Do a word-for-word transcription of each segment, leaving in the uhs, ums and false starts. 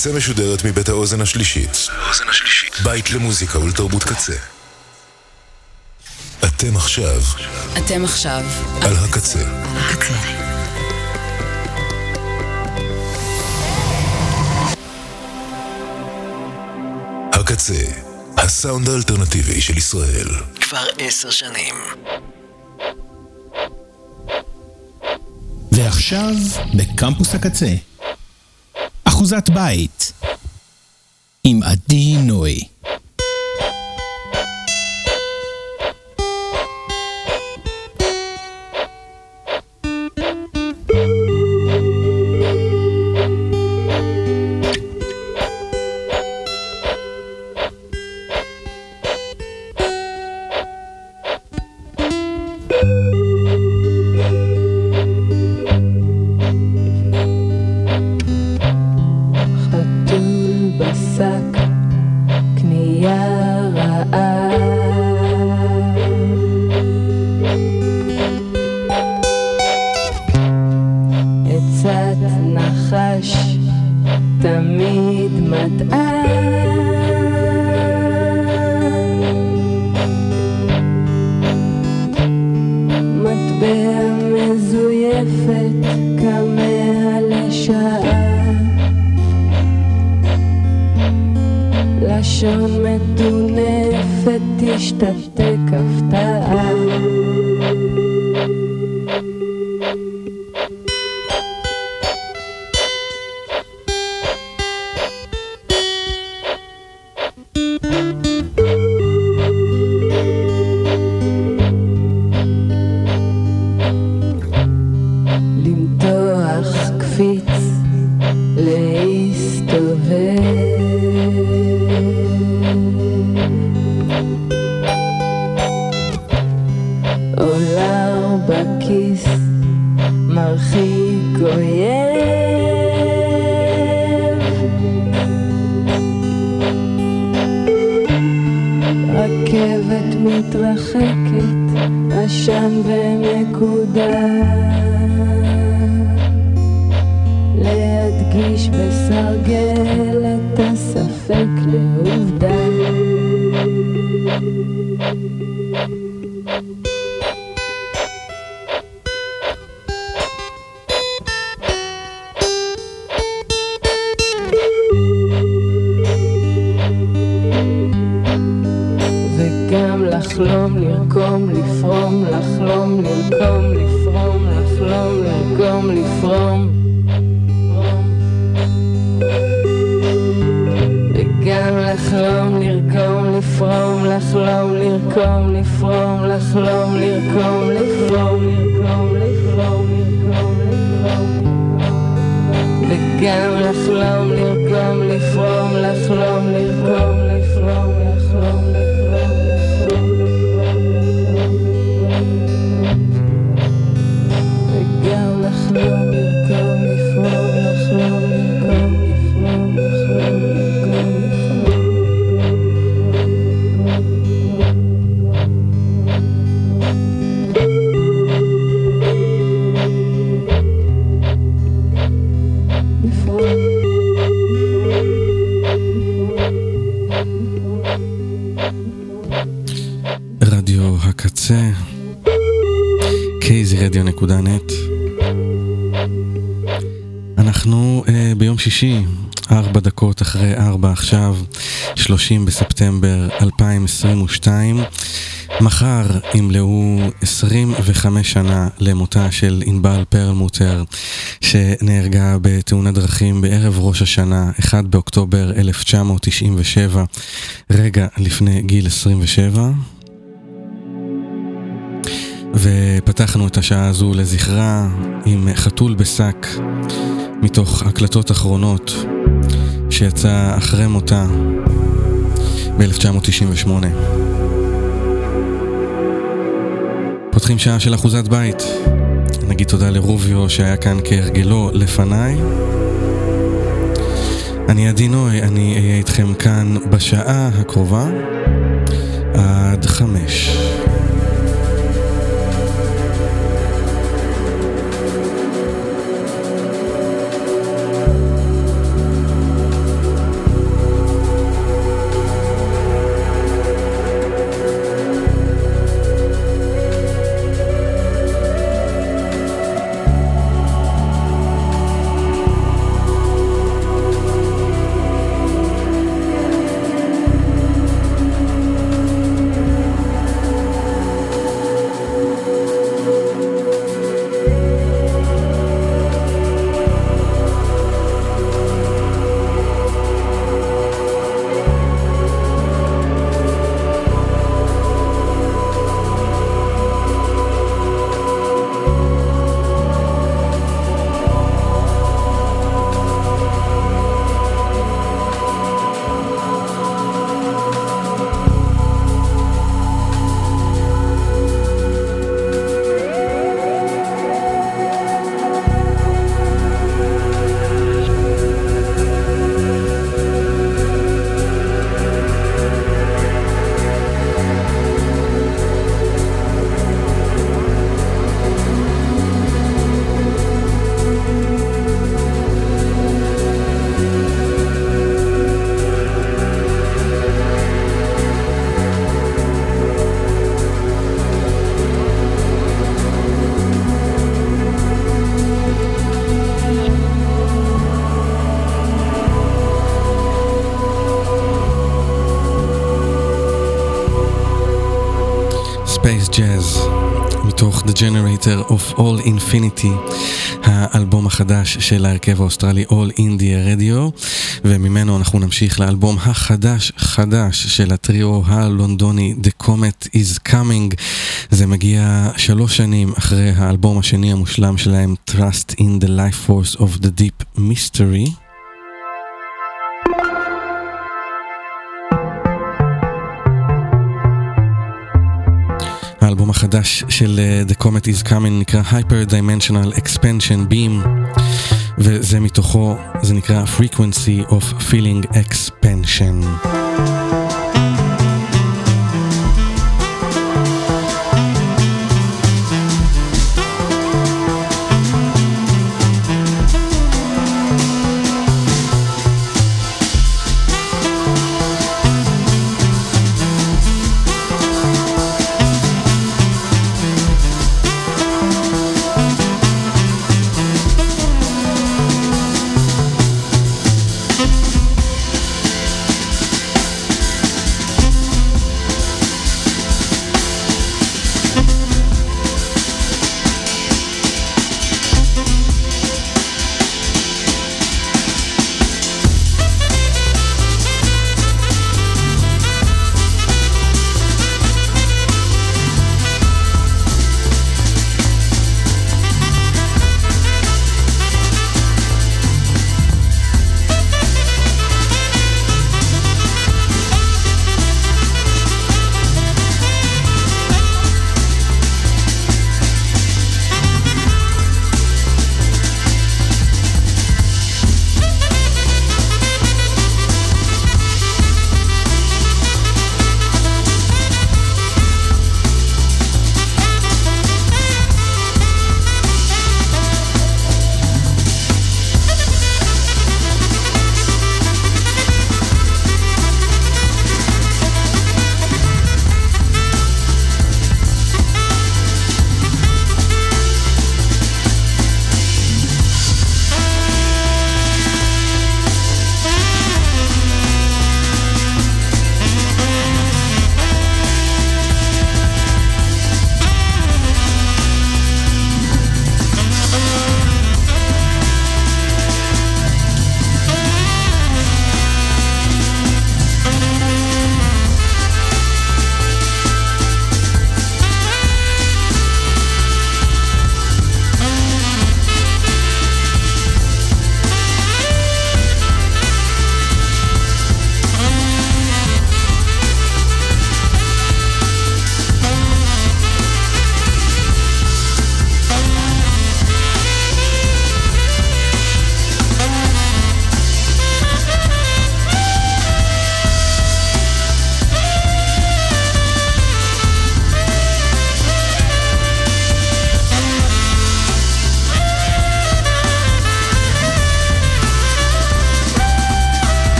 הקצה משודרת מבית האוזן השלישית. האוזן השלישית. בית למוזיקה ולתרבות קצה. אתם עכשיו. אתם עכשיו. על הקצה. הקצה. הקצה. הסאונד האלטרנטיבי של ישראל. כבר עשר שנים. ועכשיו בקמפוס הקצה. אחוזת בית. עם עדי נוי. רדיו הקצה קייזי רדיו נקודה נט. אנחנו אה, ביום שישי ארבע דקות אחרי ארבע עכשיו, שלושים בספטמבר אלפיים עשרים ושתיים. מחר ימלאו עשרים וחמש שנה למותה של ענבל פרלמוטר, שנהרגה בתאונת דרכים בערב ראש השנה אחד באוקטובר אלף תשע מאות תשעים ושבע, רגע לפני גיל עשרים ושבע. ופתחנו את השעה הזו לזכרה עם חתול בשק, מתוך הקלטות אחרונות שיצא אחרי מותה ב-אלף תשע מאות תשעים ושמונה. פותחים שעה של אחוזת בית. נגיד תודה לרוביו שהיה כאן כהרגלו לפניי. אני עדי נוי, אני אהיה איתכם כאן בשעה הקרובה עד חמש. Space Jazz מתוך The Generator of All Infinity, האלבום החדש של ההרכב האוסטרלי All India Radio, וממנו אנחנו נמשיך לאלבום החדש חדש של הטריו הלונדוני The Comet is Coming. זה מגיע שלוש שנים אחרי האלבום השני המושלם שלהם Trust in the Life Force of the Deep Mystery. האלבום החדש של The Comet is Coming נקרא Hyper Dimensional Expansion Beam, וזה מתוכו, זה נקרא Frequency of Feeling Expansion.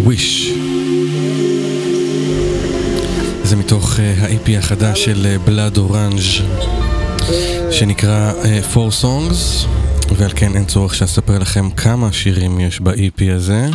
Wish. זה מתוך uh, ה-אי פי החדש של uh, Blood Orange שנקרא uh, Four Songs, ועל כן אין צורך שאספר לכם כמה שירים יש ב-אי פי הזה.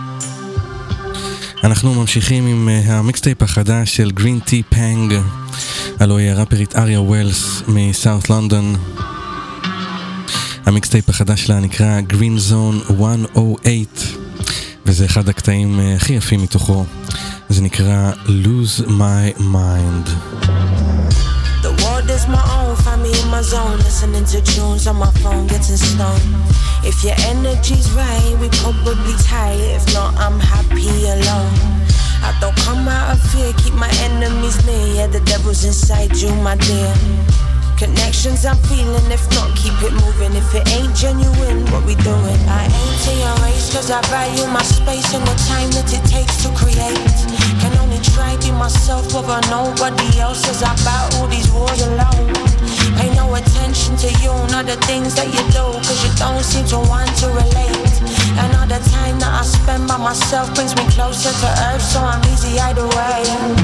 אנחנו ממשיכים עם uh, המיקסטייפ החדש של Green Tea Pang, הלוא היא הראפרית אריה ווילס מסאות' לונדון. המיקסטייפ החדש שלה נקרא Green Zone מאה ושמונה, וזה אחד הקטעים uh, הכי יפים מתוכו. זה נקרא Lose My Mind. The world is my own, find me in my zone, listening to tunes on my phone, getting stoned. If your energy's right, we probably tight. If not, I'm happy alone. I don't come out of fear, keep my enemies near. Yeah, the devil's inside you, my dear. Connections I'm feeling, if not, keep it moving. If it ain't genuine, what we doing? I aim to your race, cause I value my space and the time that it takes to create. Can only try be myself over nobody else as I battle these wars alone. Pay no attention to you, not the things that you do, cause you don't seem to want to relate. And all the time that I spend by myself brings me closer to earth, so I'm easy either way.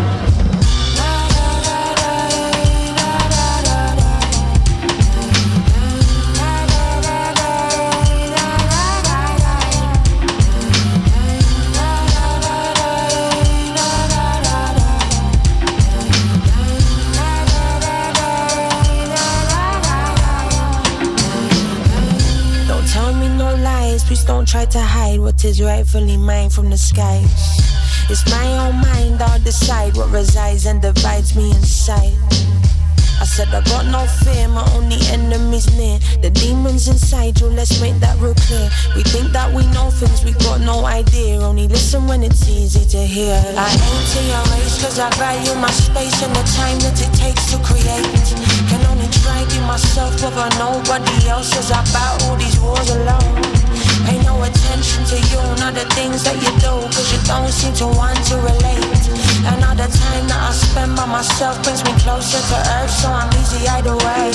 Please don't try to hide what is rightfully mine from the skies. It's my own mind, I'll decide what resides and divides me inside. I said I got no fear, my only enemy's near. The demons inside you, let's make that real clear. We think that we know things, we got no idea. Only listen when it's easy to hear. I aim to your race cause I value my space and the time that it takes to create. Can only try be myself over nobody else as I battle these wars alone. Pay no attention to you, not the things that you do, cause you don't seem to want to relate. And all the time that I spend by myself brings me closer to earth, so I'm easy either way.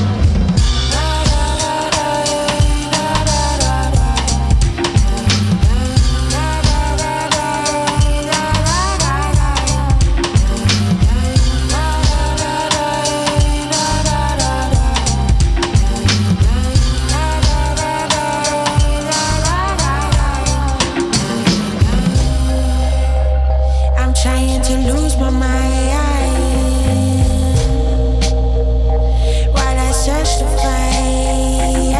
Trying to lose my mind while I search to find.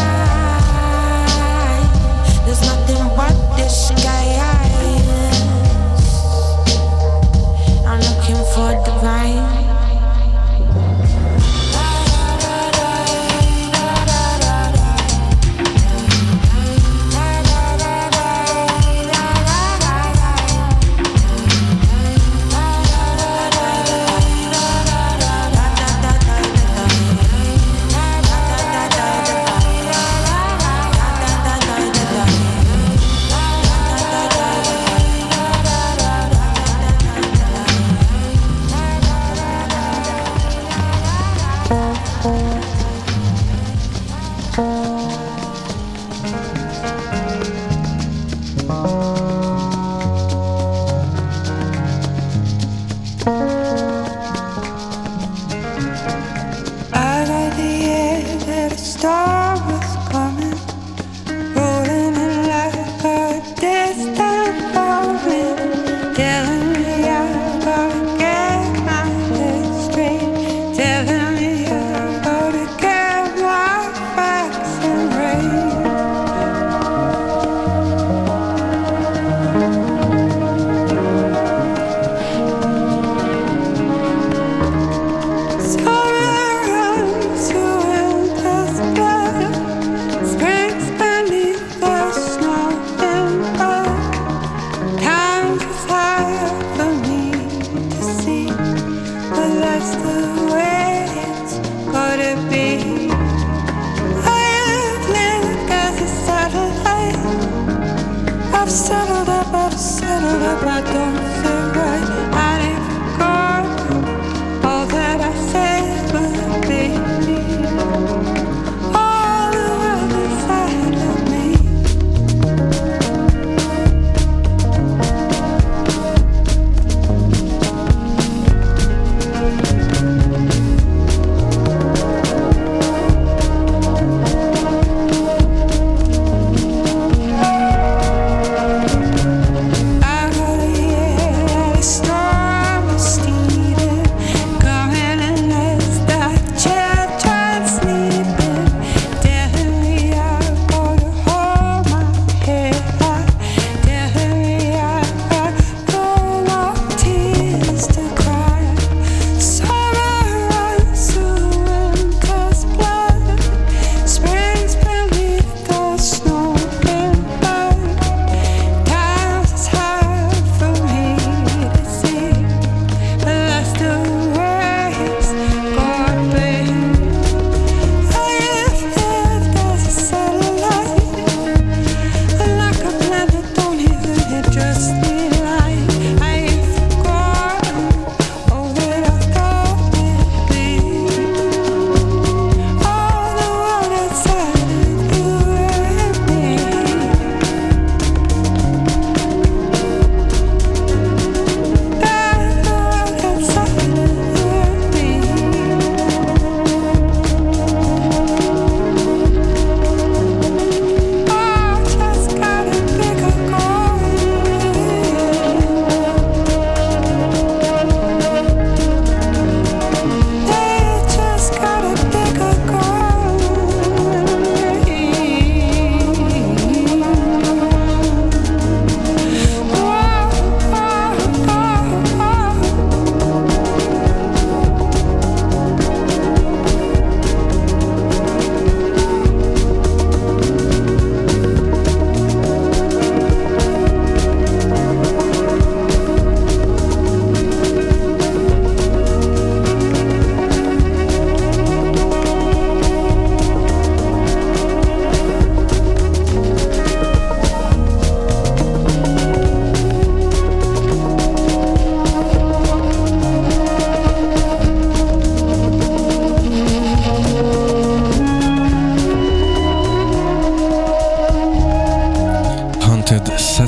There's nothing but the skies. I'm looking for divine.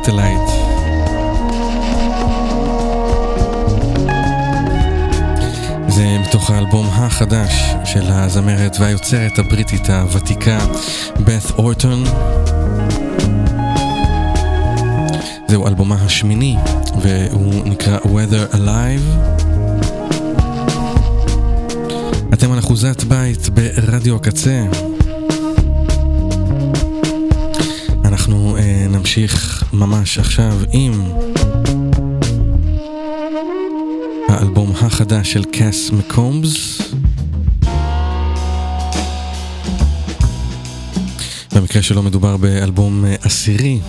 Satellite. זה מתוך האלבום החדש של הזמרת והיוצרת הבריטית הוותיקה בת אורטון. זהו אלבומה השמיני והוא נקרא Weather Alive. אתם על אחוזת בית ברדיו הקצה. אנחנו אה, נמשיך ממש עכשיו עם האלבום החדש של קאס מקומבס. במקרה שלו מדובר באלבום עשירי.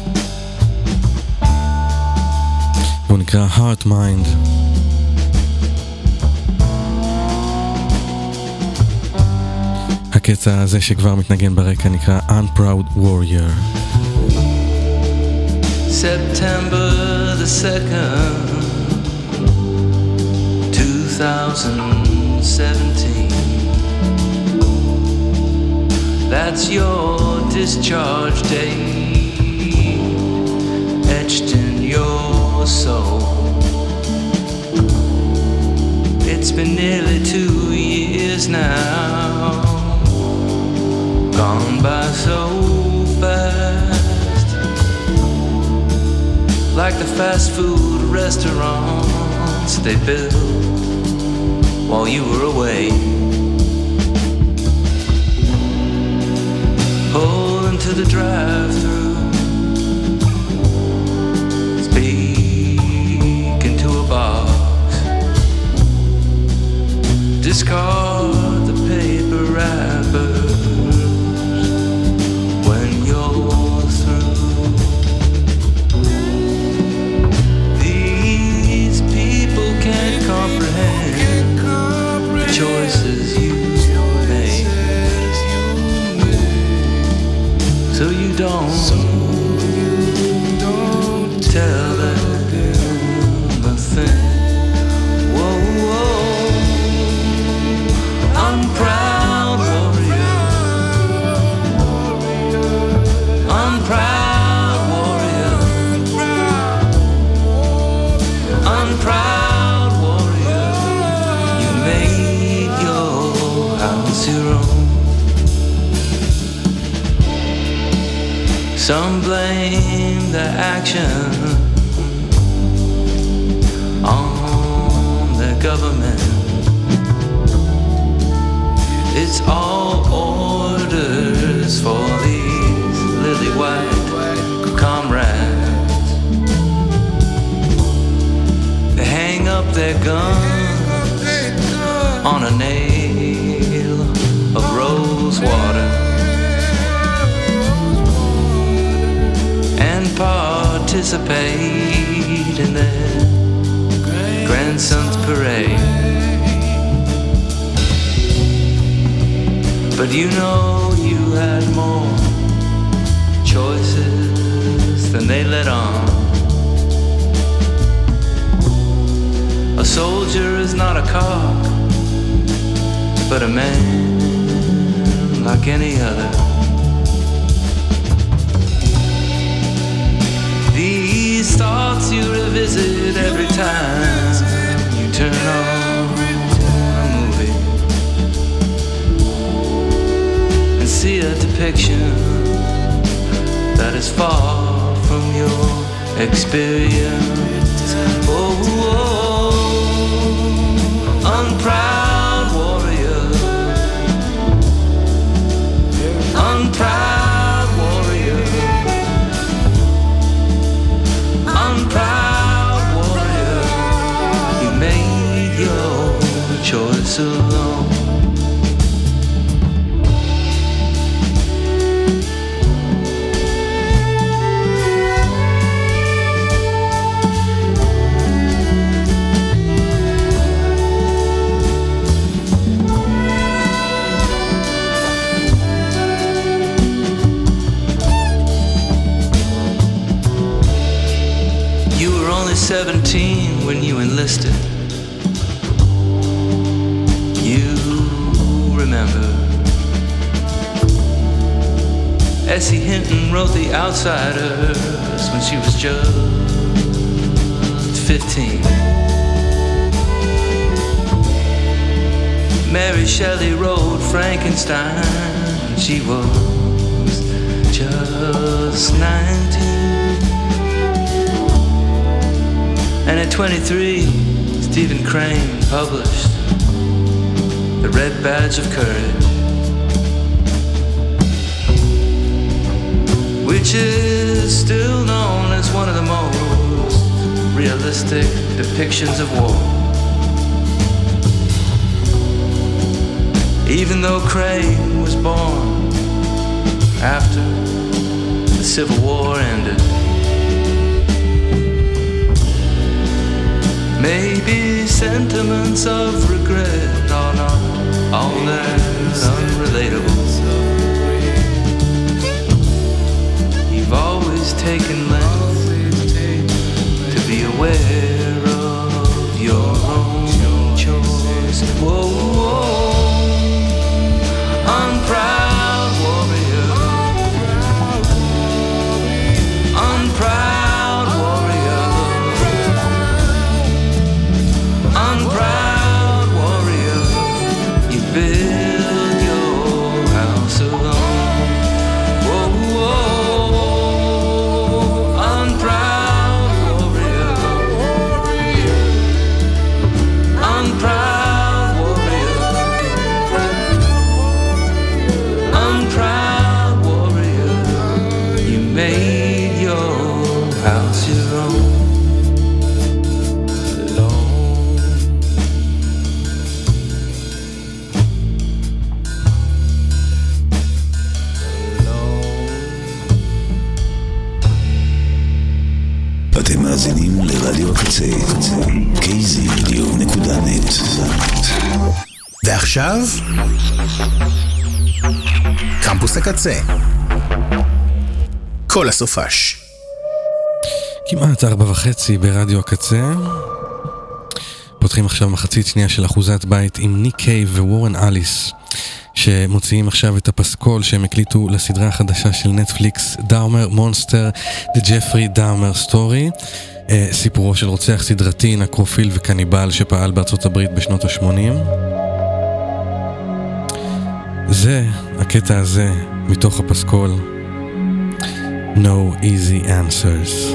הוא נקרא Heart Mind. הקטע הזה שכבר מתנגן ברקע נקרא Unproud Warrior. September the second twenty seventeen. That's your discharge date, etched in your soul. It's been nearly two years now, gone by so fast, like the fast food restaurants they built while you were away. Pull into the drive-thru, speak into a box, discard the paper wrappers when you're through. These people can't comprehend choices you made, so you don't tell them a thing. Whoa, whoa, I'm proud warrior, I'm proud warrior, I'm proud warrior. You made house your own. Some blame the action on the government. It's all orders for these lily white comrades. They hang up their guns on a nail of rose water and participate in their grandson's parade. But you know you had more choices than they let on. A soldier is not a cock, but a man like any other. These thoughts you revisit every time you turn on a movie and see a depiction that is far from your experience. Oh, oh, unproud warrior, unproud warrior, unproud warrior. You made your choice alone. seventeen when you enlisted. You remember Essie Hinton wrote The Outsider us when she was just fifteen. Mary Shelley wrote Frankenstein when she was just nineteen. And at twenty-three, Stephen Crane published The Red Badge of Courage, which is still known as one of the most realistic depictions of war. Even though Crane was born after the Civil War ended, maybe sentiments of regret are not all that unrelatable. You've always taken length to be aware of your own choice. Whoa, whoa. Unproud warrior, unproud warrior, unproud warrior. You build your house alone. Whoa, whoa, unproud warrior, unproud warrior. Proud warrior, you made your house your own. Alone. אתם מאזינים לרדיו הקצה, קיי זי רדיו נקודה נט. ועכשיו קמפוס הקצה, כל הסופש. כמעט ארבע וחצי ברדיו הקצה. פותחים עכשיו מחצית שנייה של אחוזת בית עם ניק קייב ווורן אליס, שמוציאים עכשיו את הפסקול שהם הקליטו לסדרה החדשה של נטפליקס, דאומר מונסטר, The Jeffrey Dahmer Story, סיפורו של רוצח סדרתי, נקרופיל וקניבל שפעל בארצות הברית בשנות ה-שמונים. זה, הקטע הזה, מתוך הפסקול, No Easy Answers.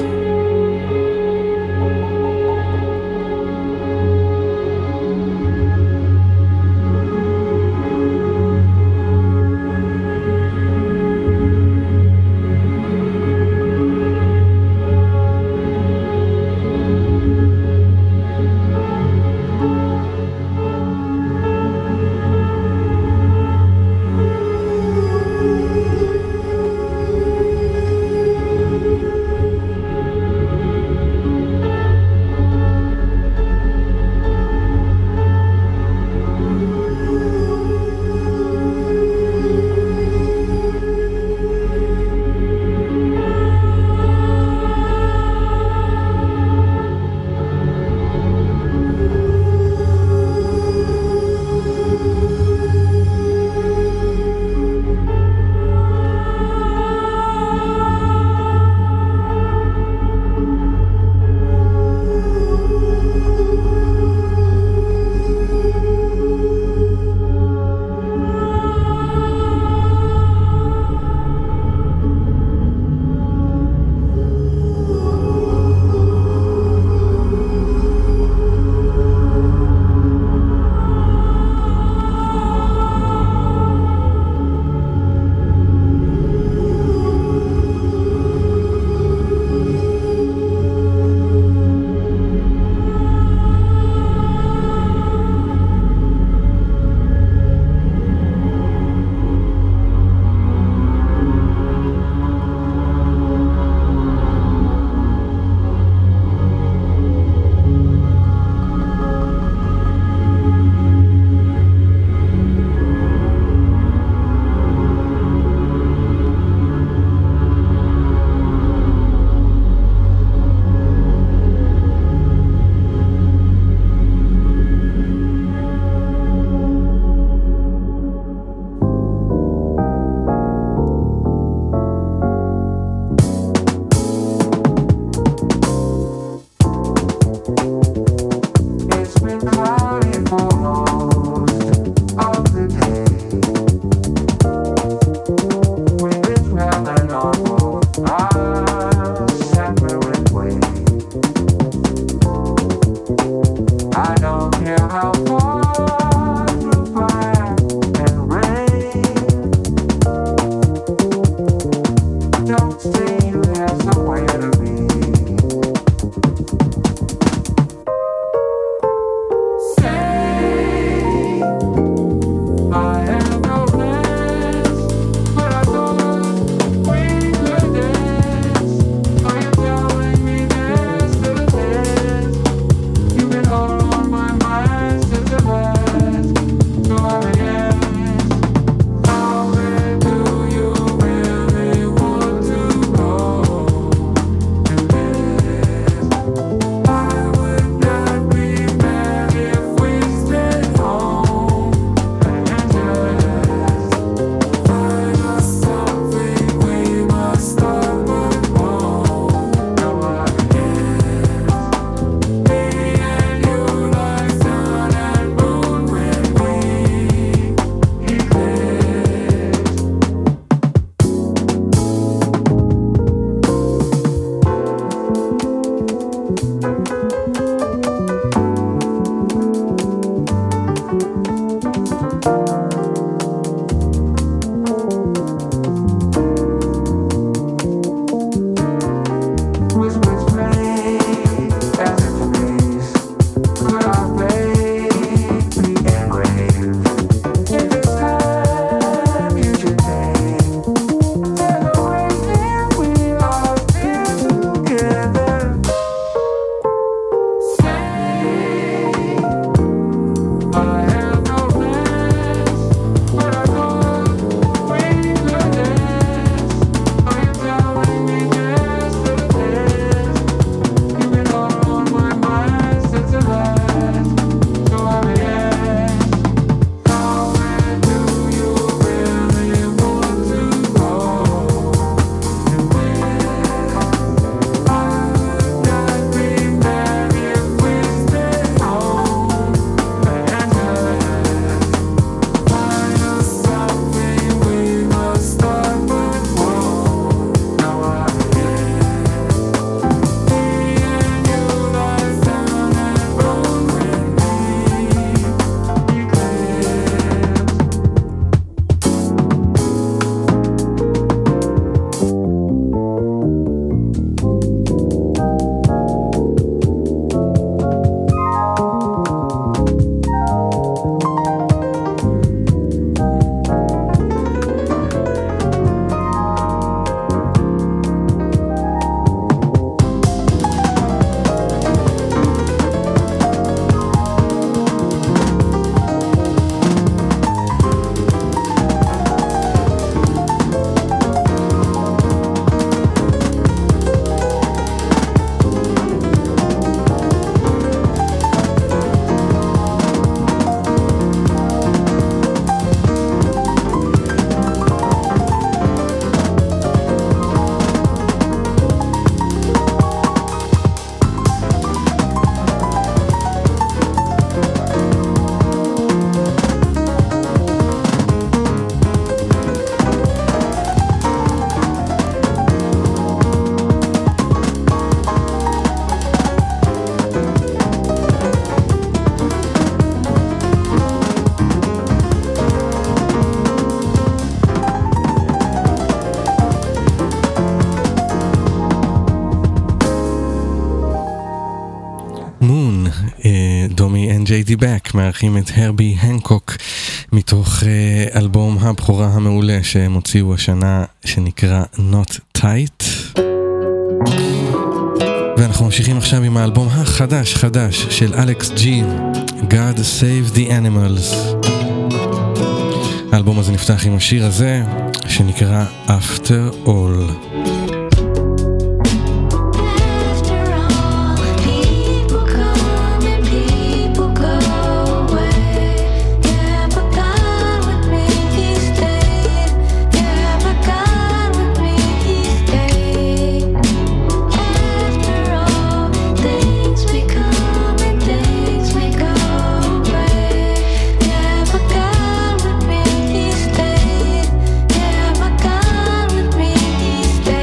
דומי and ג'יי די Back מארחים את הרבי הנקוק מתוך uh, אלבום הבכורה המעולה שהם הוציאו השנה שנקרא Not Tight. ואנחנו ממשיכים עכשיו עם האלבום החדש חדש של אלכס ג'י, God Save the Animals. האלבום הזה נפתח עם השיר הזה שנקרא After All. Stay.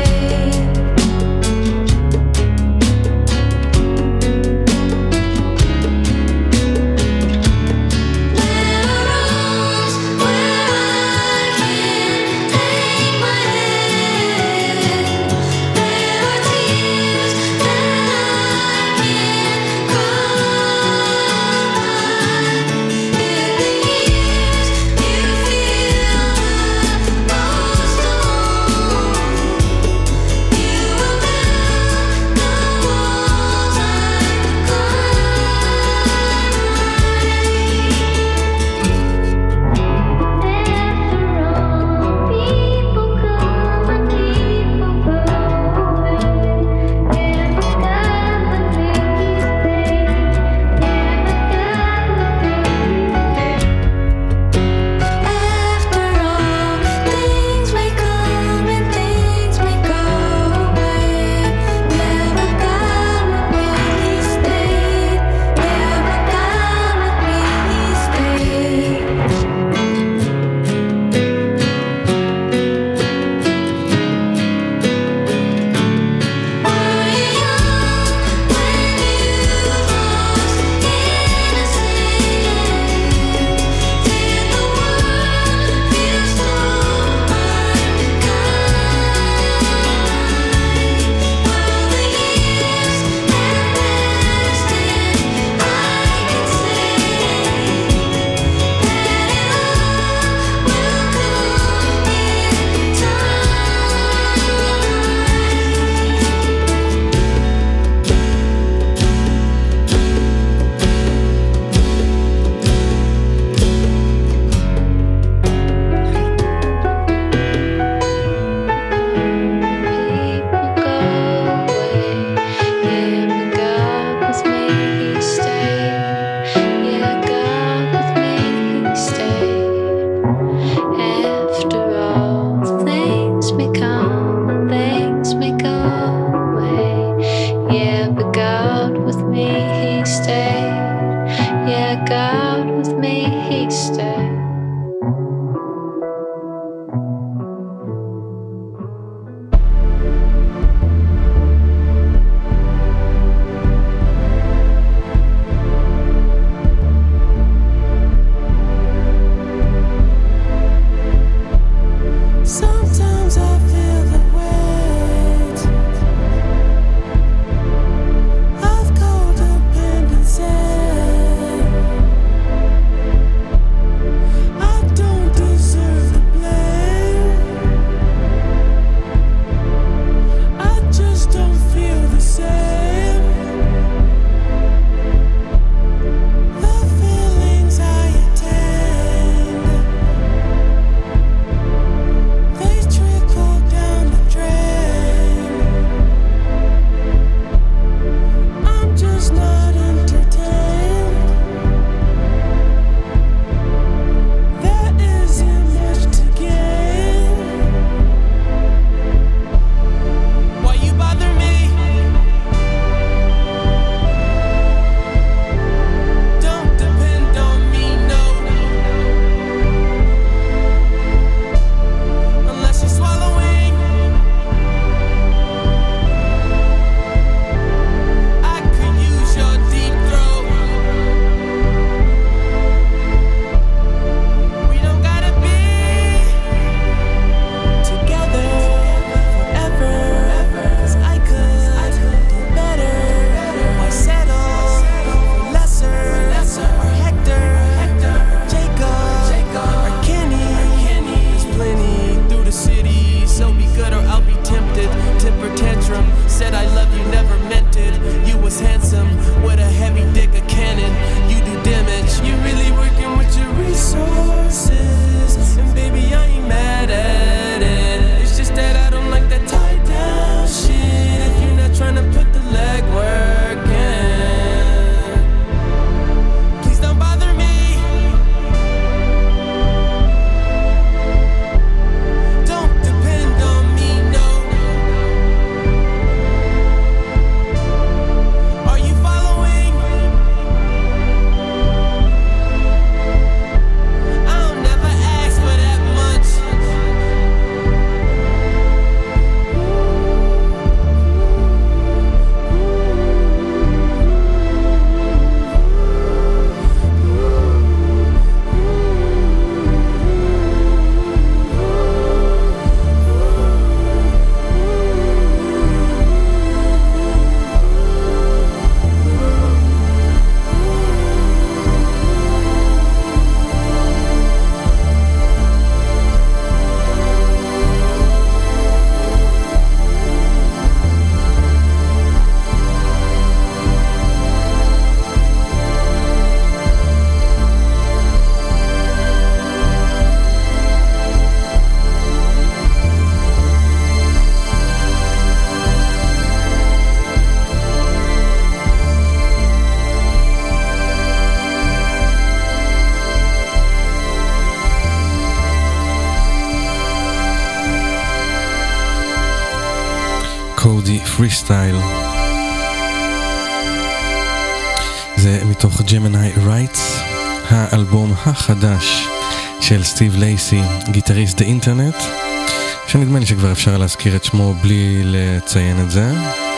זה מתוך ג'מיני רייטס, האלבום החדש של סטיב לייסי, גיטריסט דה אינטרנט, שנדמה לי שכבר אפשר להזכיר את שמו בלי לציין את זה.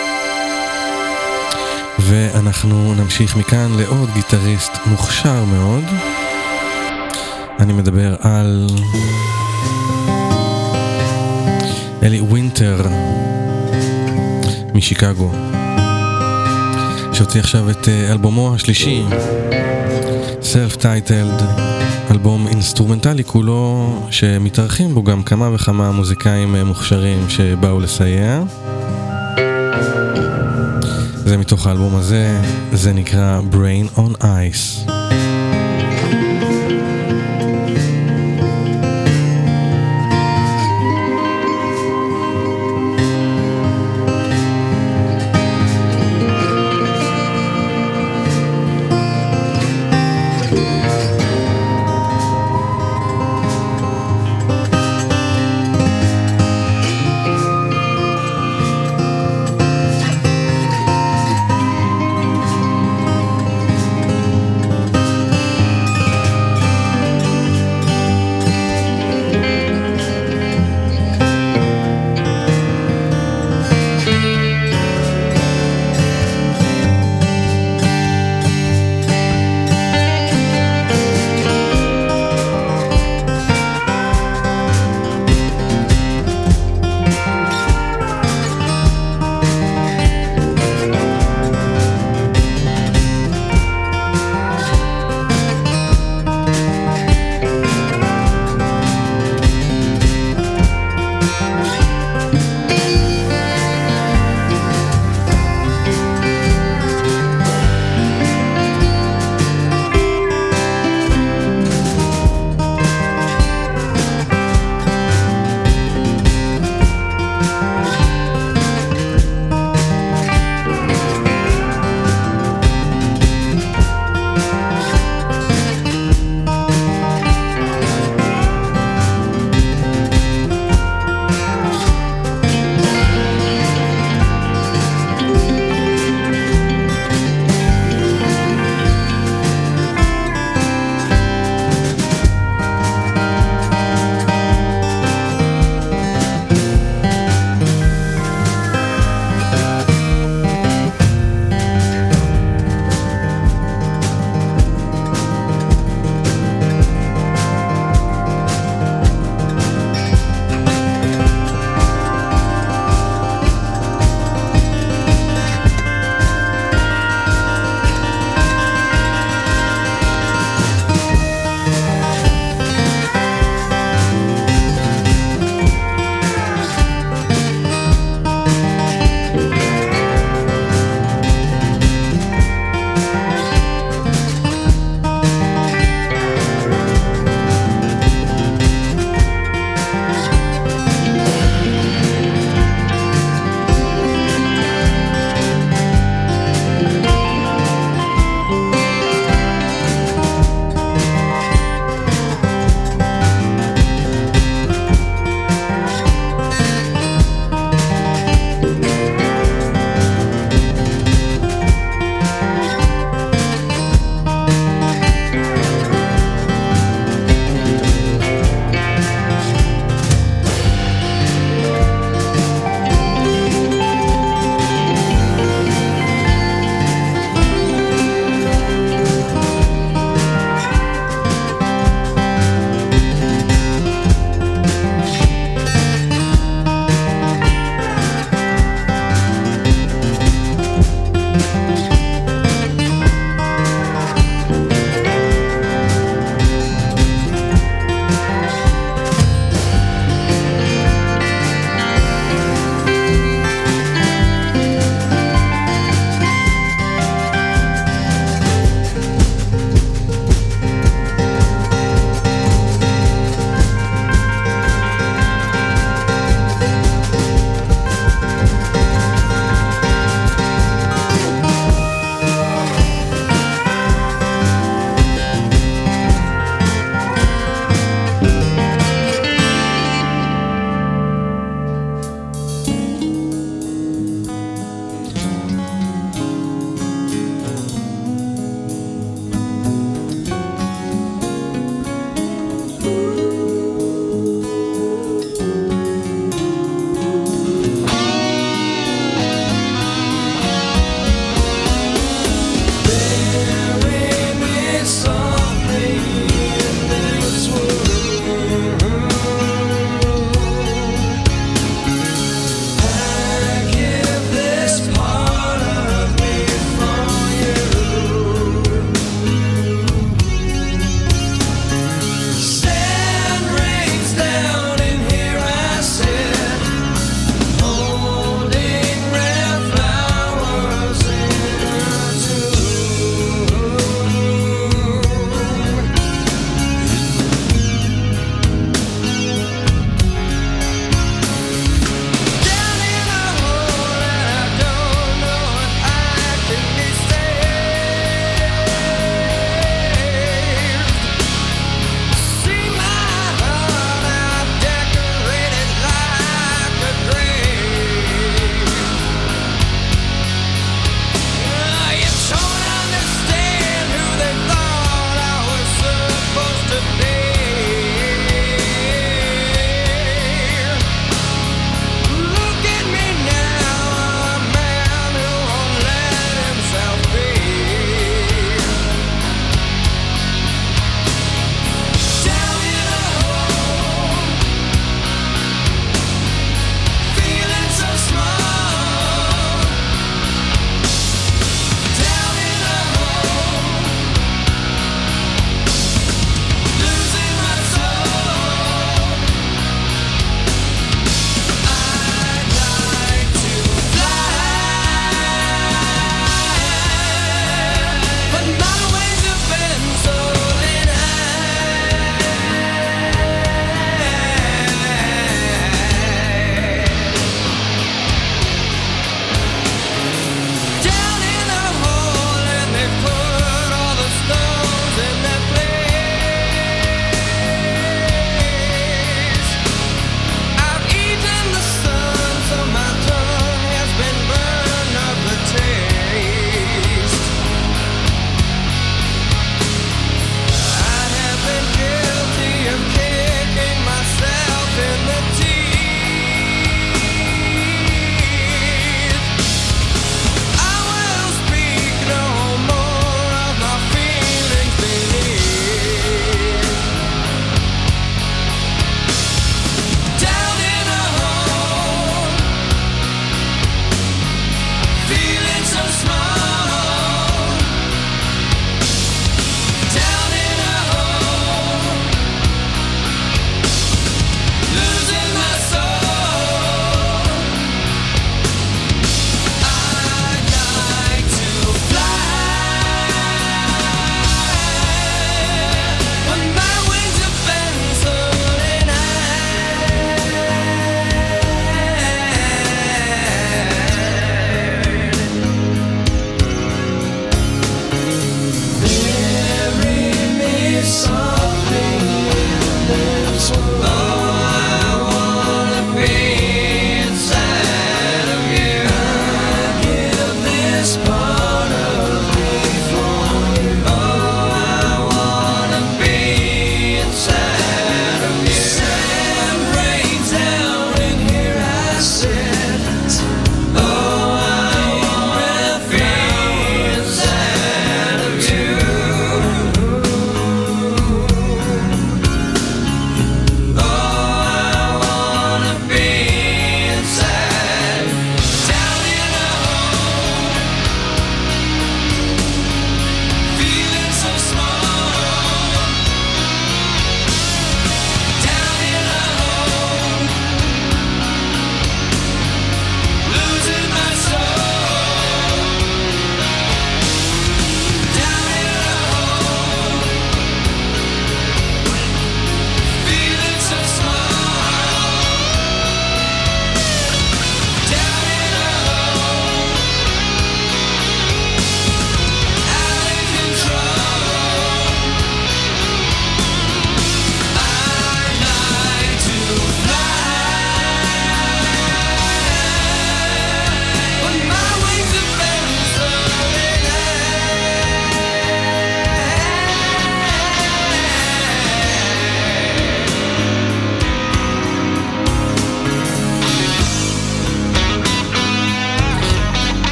ואנחנו נמשיך מכאן לעוד גיטריסט מוכשר מאוד. אני מדבר על אלי ווינטר משיקגו, שהוציא עכשיו את אלבומו השלישי, Self-Titled, אלבום אינסטרומנטלי כולו, שמתארחים בו גם כמה וכמה מוזיקאים מוכשרים שבאו לסייע. זה מתוך האלבום הזה, זה נקרא Brain on Ice.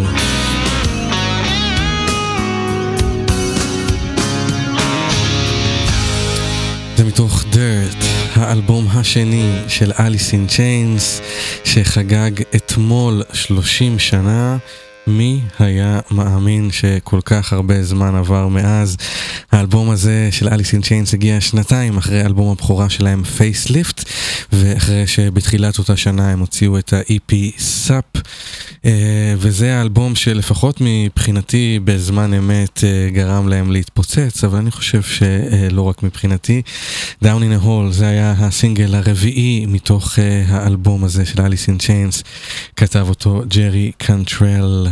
זה מתוך Dirt, האלבום השני של Alice in Chains, שחגג אתמול שלושים שנה. מי היה מאמין שכל כך הרבה זמן עבר מאז? האלבום הזה של Alice in Chains הגיע שנתיים אחרי אלבום הבכורה שלהם Facelift, ואחרי שבתחילת אותה שנה הם הוציאו את ה-E P Sup, וזה האלבום שלפחות מבחינתי בזמן אמת גרם להם להתפוצץ, אבל אני חושב שלא רק מבחינתי. Down in a Hole, זה היה הסינגל הרביעי מתוך האלבום הזה של Alice in Chains, כתב אותו ג'רי קנטרל.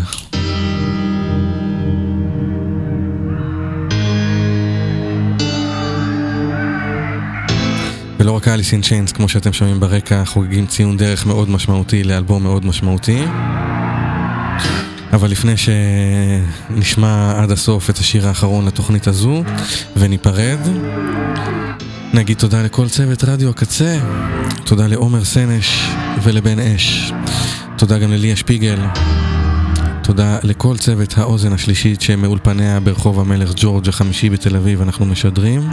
ולא רק Alice in Chains, כמו שאתם שומעים ברקע, חוגגים ציון דרך מאוד משמעותי לאלבום מאוד משמעותי. אבל לפני שנשמע עד הסוף את השיר האחרון לתוכנית הזו וניפרד, נגיד תודה לכל צוות רדיו הקצה, תודה לעומר סנש ולבן אש, תודה גם לליה שפיגל, תודה לכל צוות האוזן השלישית שמאולפניה ברחוב המלך ג'ורג' החמישי בתל אביב אנחנו משדרים.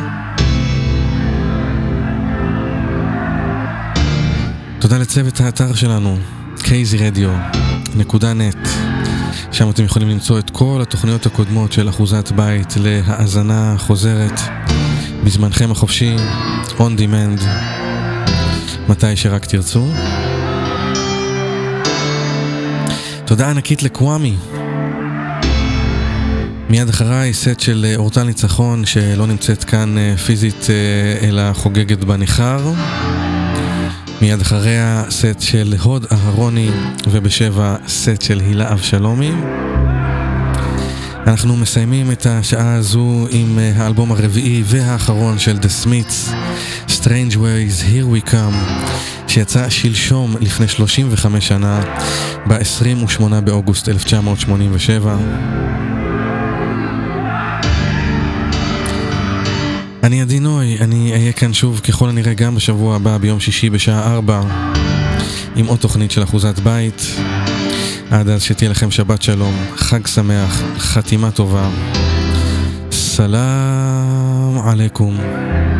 תודה לצוות האתר שלנו קייזי רדיו נקודה נט, שם אתם יכולים למצוא את כל התוכניות הקודמות של אחוזת בית להאזנה חוזרת בזמנכם החופשי, on demand, מתי שרק תרצו. תודה ענקית לקוואמי. מיד אחריי סט של אורטל ניצחון שלא נמצאת כאן פיזית אלא חוגגת בניחר. מיד אחריה סט של הוד אהרוני, ובשבע סט של הילה אבשלומי. אנחנו מסיימים את השעה הזו עם האלבום הרביעי והאחרון של The Smiths, Strange Ways, Here We Come, שיצא שלשום לפני שלושים וחמש שנה, ב-עשרים ושמונה באוגוסט אלף תשע מאות שמונים ושבע. אני עדינוי, אני אהיה כאן שוב ככל הנראה גם בשבוע הבא ביום שישי בשעה ארבע עם עוד תוכנית של אחוזת בית. עד אז שתהיה לכם שבת שלום, חג שמח, חתימה טובה, סלאם עליכום.